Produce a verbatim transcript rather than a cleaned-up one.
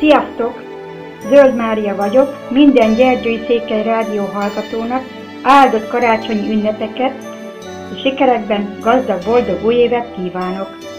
Sziasztok! Zöld Mária vagyok, minden Gyergyói-Székely rádió hallgatónak áldott karácsonyi ünnepeket és sikerekben gazdag, boldog új évet kívánok!